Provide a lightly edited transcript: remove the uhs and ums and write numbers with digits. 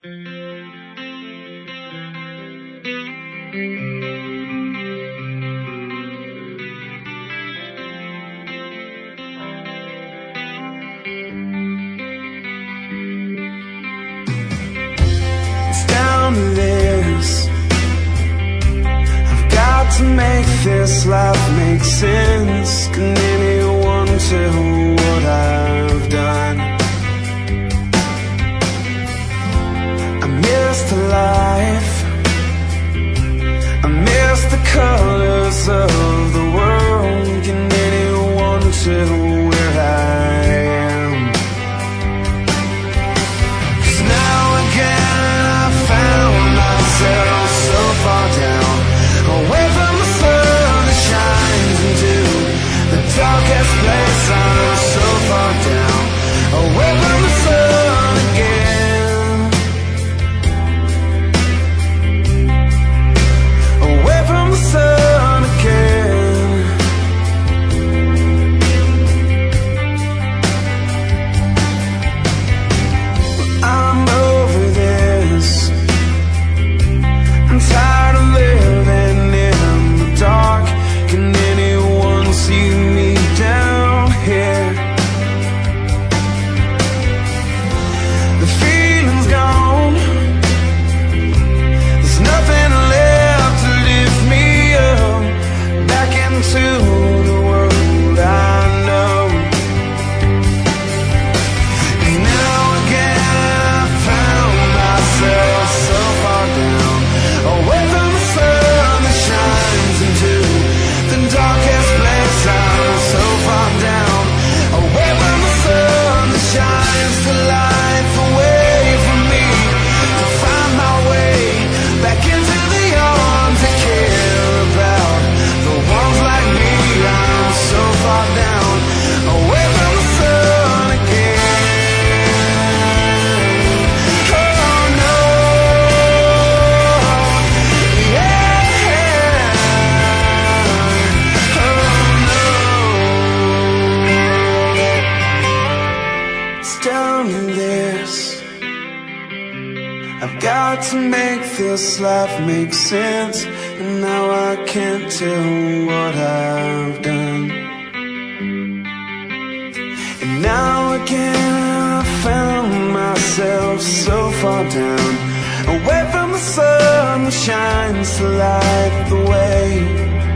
It's down to this. I've got to make this life make sense. Can anyone tell what I've done? I miss the life, I miss the colors of the world. Can anyone tell where I am? 'Cause now again I found myself so far down, away from the sun that shines into the darkest place. I'm so far down, away from the sun again, away from the sun again. I'm over this. I'm tired of living in the dark. Can anyone see me down here? The feeling's gone. There's nothing left to lift me up back into the world I know. And now again I found myself so far down, away from the sun that shines into the darkest place. I'm so far down, away from the sun that shines the life away from me, to find my way back into the arms that care about the ones like me. I'm so far down, away from the sun again. Oh no, yeah, oh no. It's down to this. I've got to make this life make sense, and now I can't tell what I've done. And now again I found myself so far down, away from the sun that shines to light the way.